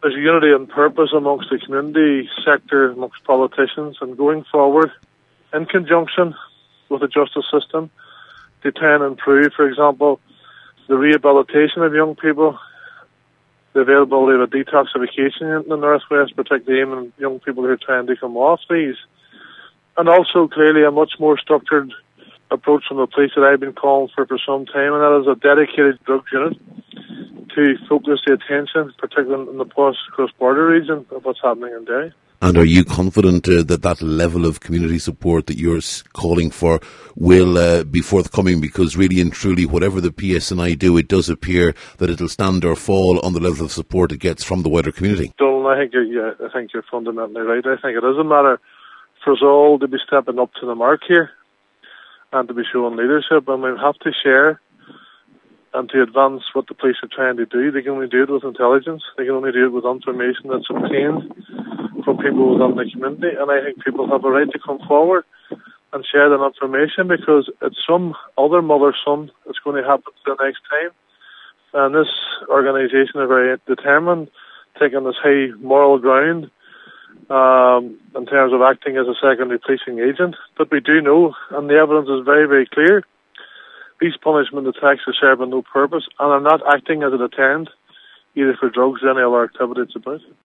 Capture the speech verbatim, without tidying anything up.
there's unity and purpose amongst the community sector, amongst politicians, and going forward in conjunction with the justice system to try and improve, for example, the rehabilitation of young people, the availability of a detoxification unit in the Northwest, particularly aiming at young people who are trying to come off these, and also clearly a much more structured approach from the police that I've been calling for for some time, and that is a dedicated drugs unit to focus the attention, particularly in the post-cross-border region, of what's happening in Derry. And are you confident uh, that that level of community support that you're calling for will uh, be forthcoming? Because really and truly, whatever the P S N I do, it does appear that it'll stand or fall on the level of support it gets from the wider community. Donald, I think you're, yeah, I think you're fundamentally right. I think it is a matter for us all to be stepping up to the mark here and to be showing leadership, and we have to share and to advance what the police are trying to do. They can only do it with intelligence. They can only do it with information that's obtained from people within the community, and I think people have a right to come forward and share that information, because it's some other mother's son that's going to happen the next time. And this organisation are very determined, taking this high moral ground um, in terms of acting as a secondary policing agent. But we do know, and the evidence is very, very clear, these punishment attacks are serving no purpose and are not acting as a deterrent, either for drugs or any other activity it's about.